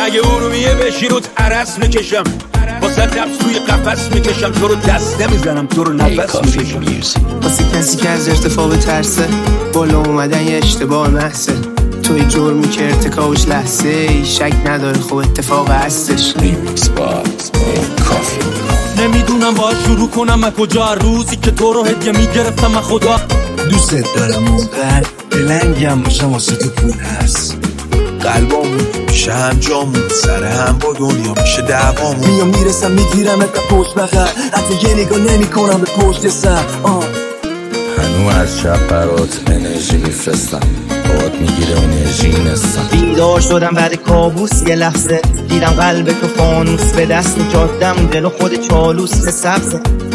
اگه ارومیه بشی روت عرس میکشم، واسه نفس توی قفس میکشم، تو رو دست نمیزنم، تو رو نفس میکشم. واسه کسی که از ارتفاع به ترسه، بالا اومدن یه اشتباه محضه، توی جرمی که ارتکابش لحظه ای، شک نداره خب اتفاق هستش. نمیدونم باید شروع کنم از کجا، روزی که تو رو هدیه میگرفتم از خدا. دوست دارم اونقدر بلنگم باشم واسه تو پول هست، قلبامون میشه هم جامون، سر هم با دنیا میشه دعوامون. میام میرسم میگیرم ات پشت بغل، حتی یه نگاه نمی کنم به پشت سر. هنو از شب برات انرژی میفرستم، باد میگیره انرژی نستم. بیدار شدم بعد کابوس یه لحظه، دیدم قلب تو فانوس، به دست جادم جلو خود چالوس سبز.